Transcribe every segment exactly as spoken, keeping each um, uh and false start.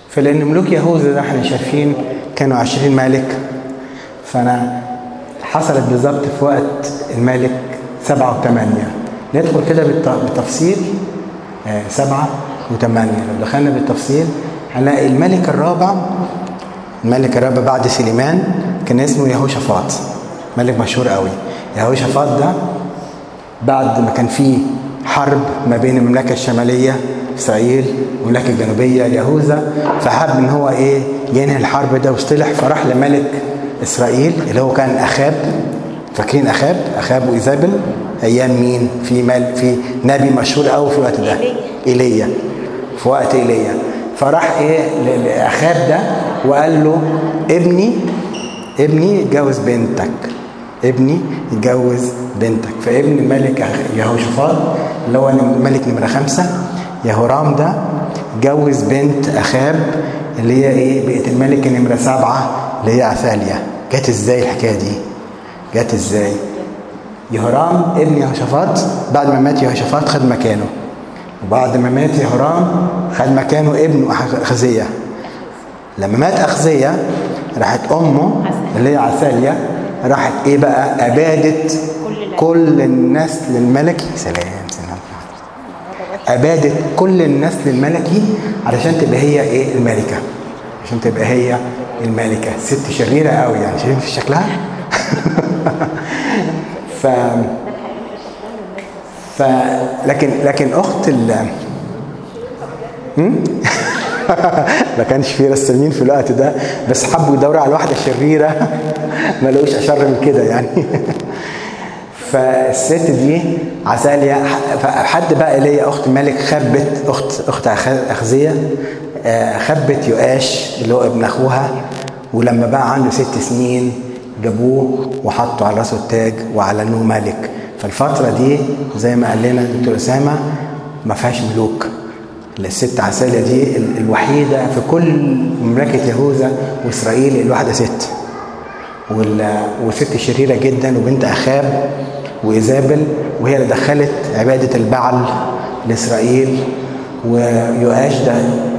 فلان ملوك يهوذا ده احنا شايفين كانوا عشرين ملك، فانا حصلت بالظبط في وقت الملك سبعة وثمانية. ندخل كده بالتفصيل آه سبعة وثمانية. لو دخلنا بالتفصيل هنلاقي الملك الرابع، الملك الرابع بعد سليمان كان اسمه يهوشافاط، ملك مشهور قوي. يهوشافاط ده بعد ما كان فيه حرب ما بين المملكة الشمالية إسرائيل والمملكة الجنوبية يهوذا، فحب ان هو ايه ينهي الحرب ده واصطلح، فراح لملك إسرائيل اللي هو كان أخاب. فاكرين أخاب؟ أخاب وإيزابل أيام مين؟ في مال في نبي مشهور قوي في الوقت ده، إيليا، في وقت إيليا. فراح ايه لأخاب ده وقال له ابني ابني يتجوز بنتك، ابني يتجوز بنتك. فابن الملك يهوشافاط اللي هو الملك نمرة خمسة يهورام ده جوز بنت أخاب اللي هي ايه بقت الملك نمرة سبعة اللي هي عثاليا. جت ازاي الحكاية دي؟ جت ازاي؟ يهورام ابن يهوشافاط بعد ما مات يهوشافاط خد مكانه، وبعد ما مات يهورام خد مكانه ابنه أخزية. لما مات أخزية راحت أمه اللي هي عثاليا راحت ايه بقى أبادت كل النسل الملكي. سلام سلام. أبادت كل النسل الملكي علشان تبقى هي ايه الملكة، عشان تبقى هي الملكة. ست شريرة قوي يعني، شايفين في شكلها. ف ف لكن لكن اخت ال ما كانش في رسامين في الوقت ده، بس حبوا يدوروا على واحده شريره ما لقوش اشر من كده يعني. فالست دي عثاليا حد بقى اللي هي اخت الملك خبت اخت اخت أخزية خبت يؤاش اللي هو ابن اخوها، ولما بقى عنده ست سنين جابوه وحطوا على راسه التاج واعلنوه ملك. فالفتره دي زي ما قال لنا الدكتور اسامه ما فيهاش ملوك. الست عثاليا دي الوحيده في كل مملكه يهوذا واسرائيل الواحده ست، وست شريره جدا وبنت اخاب وايزابل، وهي اللي دخلت عباده البعل لاسرائيل. ويؤاش ده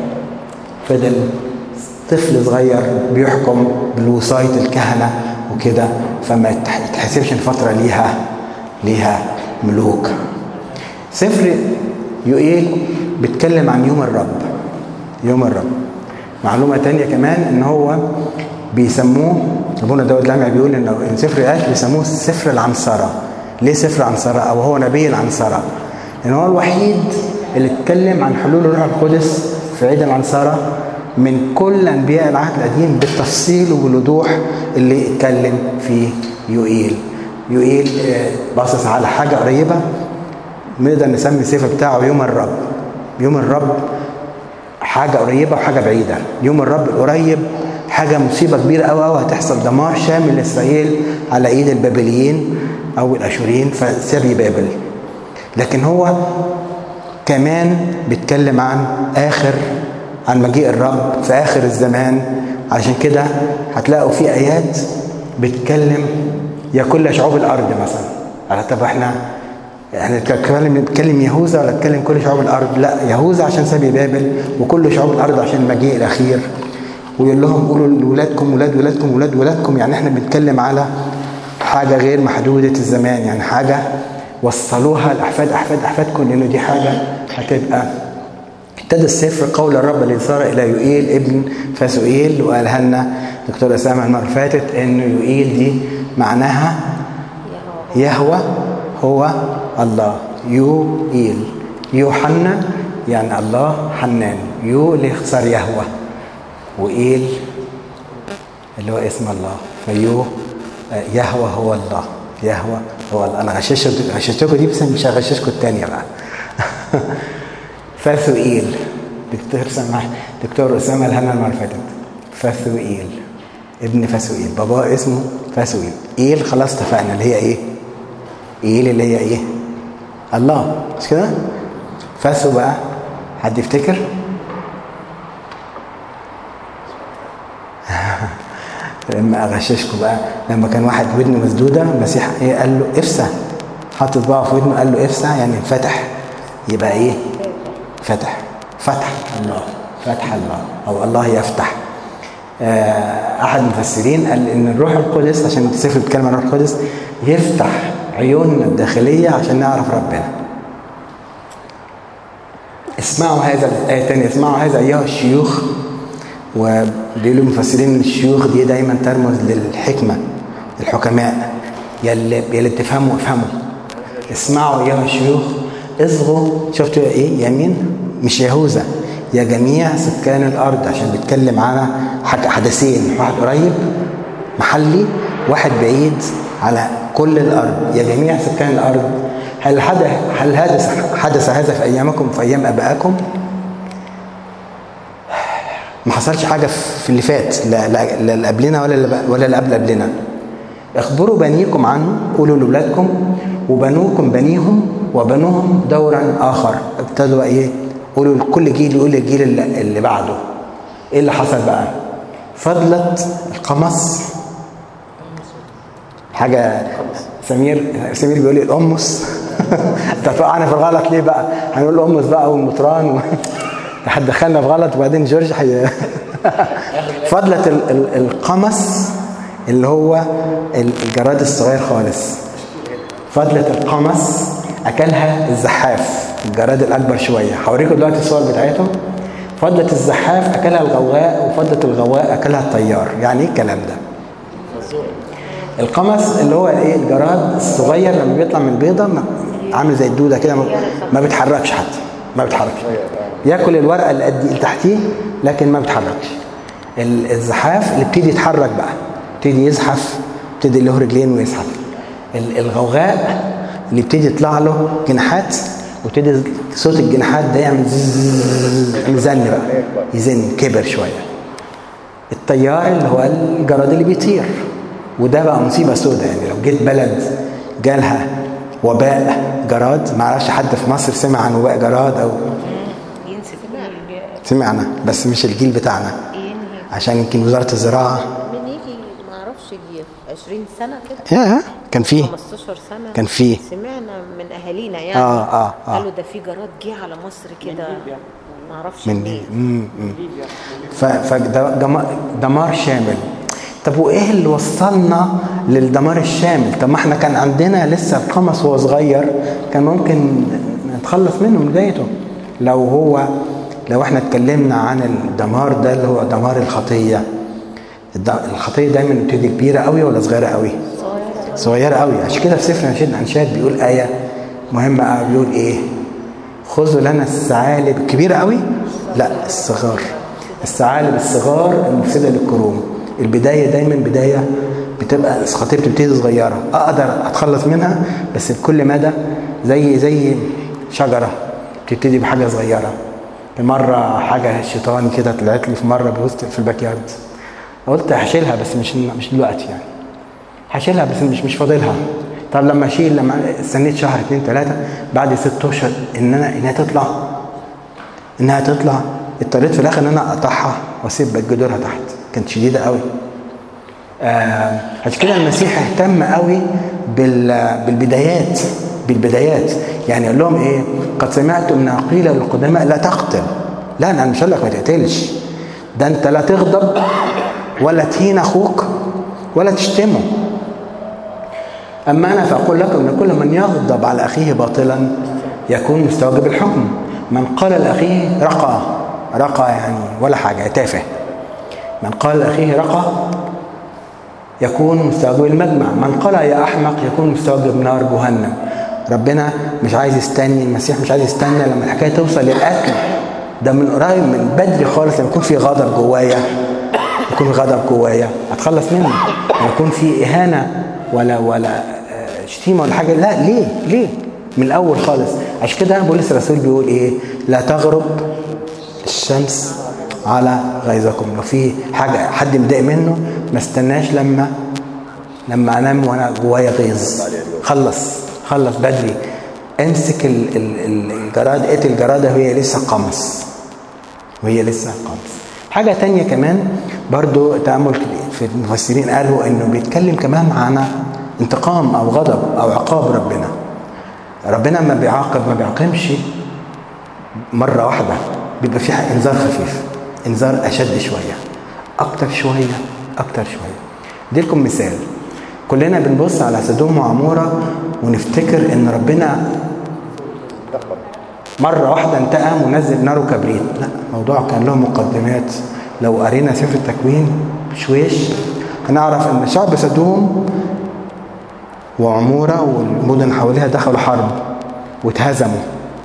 فضل طفل صغير بيحكم بالوصايه الكهنه وكده، فما تحسبش الفتره ليها ليها ملوك. سفر يوئيل بيتكلم عن يوم الرب. يوم الرب معلومه تانية كمان ان هو بيسموه ابونا داود لامع بيقول ان سفر يؤاش بيسموه سفر العنصره. ليه سفر عنصره؟ او هو نبي العنصره، ان هو الوحيد اللي اتكلم عن حلول الروح القدس في عيد العنصره من كل انبياء العهد القديم بالتفصيل وبالوضوح اللي اتكلم فيه يوئيل. يوئيل باصص على حاجه قريبه، نقدر نسمي السفر بتاعه يوم الرب. يوم الرب حاجه قريبه وحاجه بعيده. يوم الرب القريب حاجه مصيبه كبيره قوي قوي هتحصل، دمار شامل لاسرائيل على ايد البابليين او الاشوريين فسبي بابل. لكن هو كمان بيتكلم عن اخر عن مجيء الرب في اخر الزمان. عشان كده هتلاقوا في ايات بتتكلم يا كل شعوب الارض مثلا. على طب احنا احنا نتكلم نتكلم يهوذا ولا نتكلم كل شعوب الارض؟ لا، يهوذا عشان سبي بابل، وكل شعوب الارض عشان المجيء الاخير. ويقول لهم قولوا لاولادكم ولاد ولادكم ولاد ولادكم. يعني احنا بنتكلم على حاجه غير محدوده الزمان، يعني حاجه وصلوها لاحفاد احفاد احفادكم، لانه دي حاجه هتبقى. ابتدى السفر قول الرب الذي صار الى يوئيل ابن فاسوئيل، وقالها لنا دكتور اسامه المره اللي فاتت ان يوئيل دي معناها يهوى هو الله. يوئيل يوحنا يعني الله حنان، يو اللي يخسر يهوى، وإيل اللي هو اسم الله. فيو يهوى هو الله، يهوى هو الله. انا غششت غششتكم دي بس مش هغششكم الثانيه بقى. فاسوئيل دكتور سمح دكتور اسامه الهنا المره اللي فاتت. فاسوئيل ابن فاسوئيل، بابا اسمه فاسوئيل. ايل خلاص اتفقنا اللي هي ايه؟ ايل اللي هي ايه؟ الله، مش كده؟ فاسو بقى حد يفتكر؟ لما اغششكم بقى، لما كان واحد ودنه مسدوده المسيح ايه قال له افسح، حط صباعه في ودنه قال له افسح، يعني فتح، يبقى ايه؟ فتح فتح الله. فتح الله او الله يفتح. احد المفسرين قال ان الروح القدس، عشان السفر بيتكلم عن الروح القدس، يفتح عيوننا الداخليه عشان نعرف ربنا. اسمعوا هذا الايه الثانيه، اسمعوا هذا ايها الشيوخ. وبيقولوا المفسرين ان الشيوخ دي دايما ترمز للحكمه، الحكماء، يلي يلي بتفهموا افهموا. اسمعوا ايها الشيوخ اصغوا. شفتوا ايه؟ يمين مش يهوذا، يا جميع سكان الارض، عشان بيتكلم على حدثين، واحد قريب محلي، واحد بعيد على كل الارض. يا جميع سكان الارض، هل حدث هل حدث حدث هذا في ايامكم في ايام ابائكم؟ ما حصلش حاجه في اللي فات، لا لا اللي قبلنا ولا ولا اللي قبل قبلنا. اخبروا بنيكم عنه، قولوا لاولادكم، وبنوكم بنيهم وبنوهم دورا اخر. ابتدوا ايه؟ قولوا لكل جيل يقول للجيل اللي, اللي بعده. ايه اللي حصل بقى؟ فضلت القمص، حاجه سمير سمير بيقول لي القمص. انت هتوقعنا في الغلط ليه بقى؟ هنقول القمص بقى والمطران و... لحد دخلنا في غلط، وبعدين جورج حي... فضلت ال... ال... القمص اللي هو الجراد الصغير خالص. فضلت القمص اكلها الزحاف، الجراد الاكبر شويه. هوريكم دلوقتي الصور بتاعتهم. فضلت الزحاف اكلها الغواء، وفضلت الغواء اكلها الطيار. يعني ايه الكلام ده؟ القمص اللي هو ايه؟ الجراد الصغير لما بيطلع من البيضه عامل زي الدوده كده، ما بيتحركش، حتى ما بيتحركش، ياكل الورقه اللي قد اللي تحتيه لكن ما بيتحركش. الزحاف اللي بيبتدي يتحرك بقى، يبتدي يزحف، يبتدي له رجلين ويزحف. الغوغاء اللي يبتدي يطلع له جناحات، ويبتدي صوت الجناحات ده يعمل يزن بقى، يزن، كبر شويه. الطيار اللي هو الجراد اللي بيطير، وده بقى مصيبه سوداء. يعني لو جيت بلد جالها وباء جراد، ما اعرفش حد في مصر سمع عن وباء جراد او سمعنا، بس مش الجيل بتاعنا، عشان يمكن وزاره الزراعه من يجي ما اعرفش يجي عشرين سنه كده. يا كان فيه خمستاشر سنه كان فيه سمعنا من اهالينا يعني. اه اه اه قالوا ده في جراد جه على مصر كده، ما اعرفش من منين. فدمار شامل. طب وايه اللي وصلنا للدمار الشامل؟ طب ما احنا كان عندنا لسه القمص وهو صغير، كان ممكن نتخلص منه من بدايته. لو هو لو احنا اتكلمنا عن الدمار ده اللي هو دمار الخطيه. الخطيه دايما بتبتدي كبيره قوي ولا صغيره قوي؟ صغيره قوي. عشان كده في سفر نشيد الانشاد بيقول ايه مهمه قوي، بيقول ايه؟ خذوا لنا الثعالب الكبيره قوي، لا الصغار، الثعالب الصغار المفسده للكروم. البدايه دايما بدايه بتبقى الخطيه بتبتدي صغيره، اقدر اتخلص منها بس بكل مدى، زي زي شجره بتبتدي بحاجه صغيره. مره حاجه الشيطان كده طلعت لي في مره بوسط في الباك يارد، قلت هشيلها بس مش مش دلوقتي، يعني هشيلها بس مش مش فاضلها. طب لما اشيل، لما استنيت شهر اتنين تلاته، بعد ست اشهر ان انا انها تطلع انها تطلع اضطريت في الاخر ان انا اقطعها واسيب جذورها تحت، كانت شديده قوي. آه عشان كده المسيح اهتم قوي بالبدايات بالبدايات يعني قال لهم ايه؟ قد سمعتم ان قيل للقدماء لا تقتل. لا انا مش هقول لك ما تقتلش، ده انت لا تغضب ولا تهين اخوك ولا تشتمه. اما انا فاقول لكم ان كل من يغضب على اخيه باطلا يكون مستوجب الحكم. من قال لاخيه رقى، رقى يعني ولا حاجه، تافه. من قال لاخيه رقى يكون مستوجب المجمع. من قال يا احمق يكون مستوجب نار جهنم. ربنا مش عايز يستني، المسيح مش عايز يستنى لما الحكايه توصل للقتل، ده من قريب، من بدري خالص. لما يكون في غضب جوايا، يكون في غضب جوايا اتخلص منه. لما يكون في اهانه ولا ولا شتيمه ولا حاجه، لا ليه ليه من الاول خالص. عشان كده بولس الرسول بيقول ايه؟ لا تغرب الشمس على غيظكم. لو في حاجه حد مضايق منه ما استناش لما لما انام وانا جوايا غيظ، خلص خلص بدري. امسك الجراد، ات الجراده وهي لسه قمص، وهي لسه قمص. حاجه تانية كمان برضو تامل في المفسرين قالوا انه بيتكلم كمان عن انتقام او غضب او عقاب ربنا. ربنا ما بيعاقب، ما بيعاقبش مره واحده، بيبقى في انذار خفيف، انذار اشد شويه، اكتر شويه اكتر شويه. دي لكم مثال. كلنا بنبص على سدوم وعموره ونفتكر ان ربنا مره واحده انتقم ونزل نار وكبريت. لا، الموضوع كان له مقدمات. لو قرينا سفر التكوين شويش هنعرف ان شعب سدوم وعموره والمدن حواليها دخلوا حرب واتهزموا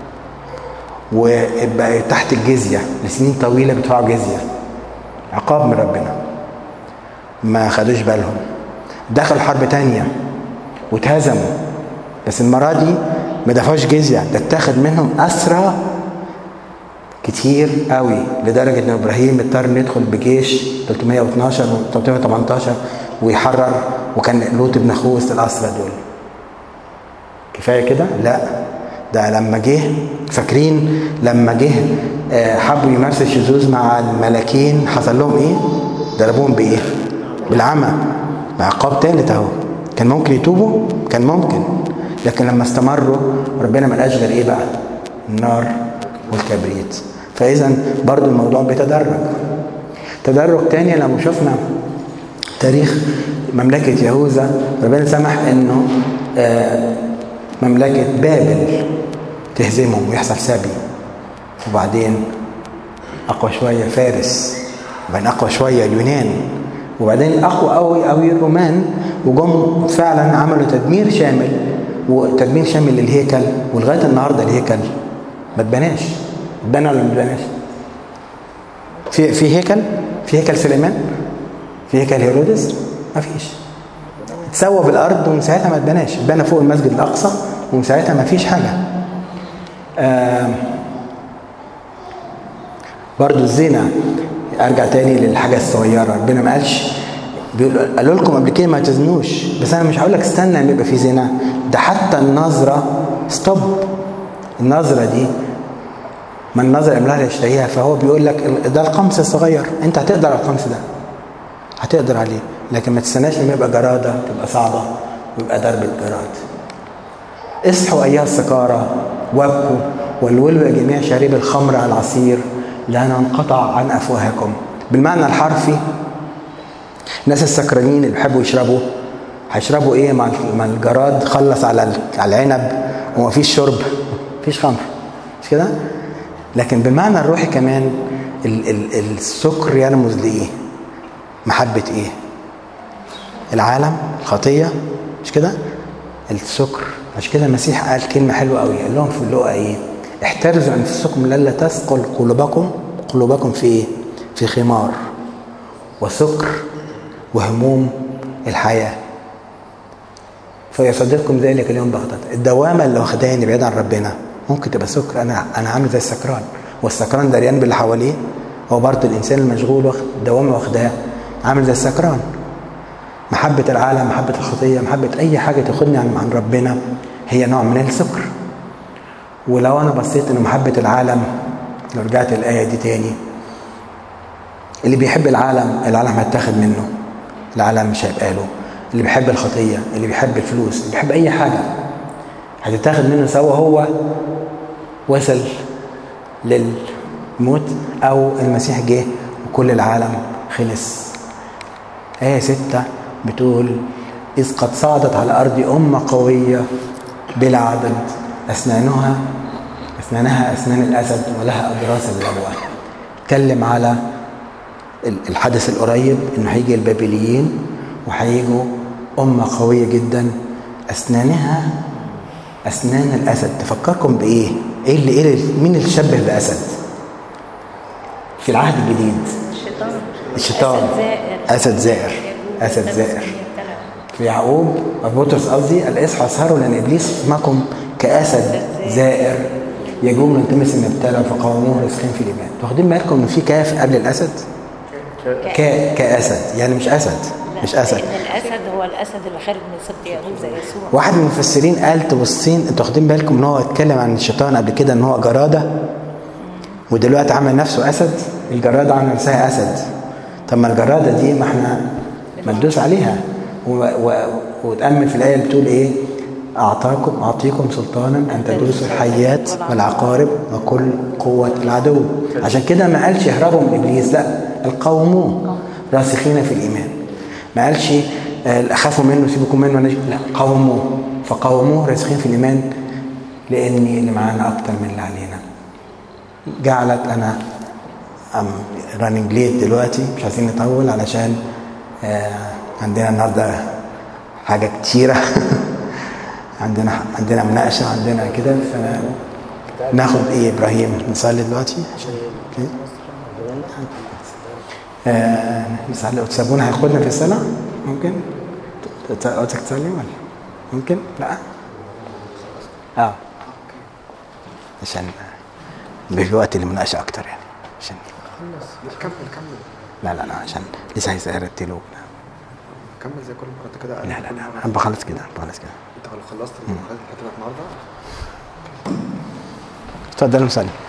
وبقى تحت الجزيه لسنين طويله، بيدفعوا جزيه، عقاب من ربنا، ما خدوش بالهم. دخلوا حرب تانية واتهزموا، بس المره دي ما دفعوش جزيه، ده اتاخد منهم اسرى كتير قوي، لدرجه ان ابراهيم اضطر انه يدخل بجيش ثلاثمائة واثناشر و ثلاثمائة وثمانية عشر ويحرر، وكان لوط ابن اخوه وسط الاسرى دول. كفايه كده؟ لا، ده لما جه، فاكرين لما جه حبوا يمارسوا الشذوذ مع الملاكين حصل لهم ايه؟ ضربوهم بايه؟ بالعمى، بعقاب ثالث اهو. كان ممكن يتوبوا، كان ممكن، لكن لما استمروا ربنا ما لقاش غير ايه بقى؟ النار والكبريت. فاذا برضو الموضوع بيتدرج. تدرج تاني لما شفنا تاريخ مملكه يهوذا، ربنا سمح انه مملكه بابل تهزمهم ويحصل سبي، وبعدين اقوى شويه فارس، وبعدين اقوى شويه اليونان، وبعدين اقوى قوي قوي الرومان، وجم فعلا عملوا تدمير شامل، وتدمير شامل للهيكل، ولغايه النهارده الهيكل ما اتبناش. اتبنى ولا ما اتبناش؟ في في هيكل في هيكل سليمان، في هيكل هيرودس، ما فيش. اتسوى بالارض ومن ساعتها ما اتبناش. اتبنى فوق المسجد الاقصى ومن ساعتها ما فيش حاجه. آه برضو الزنا، ارجع تاني للحاجه الصغيره. ربنا ما قالش، قالوا لكم قبل كده ما تزنوش، بس انا مش هقول لك استنى ان يبقى في زنا. ده حتى النظره ستوب، النظره دي ما النظر امراه يشتهيها، فهو بيقول لك ده القمص الصغير، انت هتقدر على القمص ده، هتقدر عليه، لكن ما تستناش لما يبقى جراده تبقى صعبه ويبقى ضربه جراد. اصحوا ايها السكارى وابكوا والولوا يا جميع شاربي الخمر على العصير لأن انقطع عن افواهكم. بالمعنى الحرفي الناس السكرانين اللي بيحبوا يشربوا هيشربوا ايه مع الجراد؟ خلص على على العنب ومفيش شرب، مفيش خمر، مش كده؟ لكن بالمعنى الروحي كمان ال ال السكر يرمز لايه؟ محبه ايه؟ العالم، الخطيه، مش كده؟ السكر. مش كده المسيح قال كلمه حلوه قوي، قال لهم في اللقا ايه؟ احترزوا انفسكم لئلا تثقل قلوبكم قلوبكم في ايه؟ في خمار وسكر وهموم الحياه فيصدقكم ذلك اليوم بغتة. الدوامه اللي واخداني بعيد عن ربنا ممكن تبقى سكر. انا انا عامل زي السكران، والسكران دريان باللي حواليه. هو برضه الانسان المشغول واخد الدوامه واخداه، عامل زي السكران. محبه العالم، محبه الخطيه، محبه اي حاجه تاخدني عن عن ربنا هي نوع من السكر. ولو انا بصيت ان محبه العالم، لو رجعت الايه دي تاني، اللي بيحب العالم العالم هيتاخد منه، العالم مش هيبقى له. اللي بيحب الخطيه، اللي بيحب الفلوس، اللي بيحب اي حاجه هتتاخد منه، سواء هو وصل للموت او المسيح جه وكل العالم خلص. آية ستة بتقول إذ قد صعدت على الأرض أمة قوية بلا عدد أسنانها أسنانها أسنان الأسد ولها أضراس اللبوة. اتكلم على الحدث القريب إنه هيجي البابليين وهيجوا أمة قوية جدا أسنانها أسنان الأسد. تفكركم بإيه؟ إيه اللي إيه مين اللي شبه بأسد في العهد الجديد؟ الشيطان. الشيطان أسد زائر. أسد زائر في يعقوب بطرس قصدي الإصحى اسهروا لأن إبليس معكم كأسد زائر يجوم يلتمس المبتلى فقاوموه راسخين في الإيمان. واخدين بالكم إن في كاف قبل الأسد؟ ك كأسد، يعني مش أسد، مش أسد. الأسد هو الأسد اللي خارج من سبط يهوذا يسوع. واحد من المفسرين قال تبصين، انتوا واخدين بالكم إن هو اتكلم عن الشيطان قبل كده إن هو جرادة، ودلوقتي عمل نفسه أسد. الجرادة عمل نفسها أسد. طب ما الجرادة دي ما احنا ما ندوس عليها. وتأمل في الآية اللي بتقول إيه؟ أعطاكم أعطيكم سلطانا أن تدوسوا الحيات والعقارب وكل قوة العدو. عشان كده ما قالش اهربوا من إبليس، لا، القوموه راسخين في الإيمان. ما قالش أخافوا منه سيبكم منه، لا، قوموه. فقوموه راسخين في الإيمان، لأني اللي معانا أكتر من اللي علينا. جعلت أنا أم رانينج ليت دلوقتي، مش عايزين نطول علشان آه عندنا النهارده حاجة كتيرة عندنا عندنا مناقشة، عندنا كده. فناخد ايه إبراهيم؟ نصلي دلوقتي عشان آه نصلي وتسابونا هياخدنا في الصلاة. ممكن قلتك تصلي ولا ممكن؟ لا اه عشان بالوقت اللي مناقشة أكتر يعني، عشان كمل كمل. لا لا لا عشان لسه عايز ارتله. كمل زي كل مرة انت كده. لا لا لا انا بخلص كده بخلص كده. انت خلصت الحته بتاعت النهارده. اتفضل نصلي.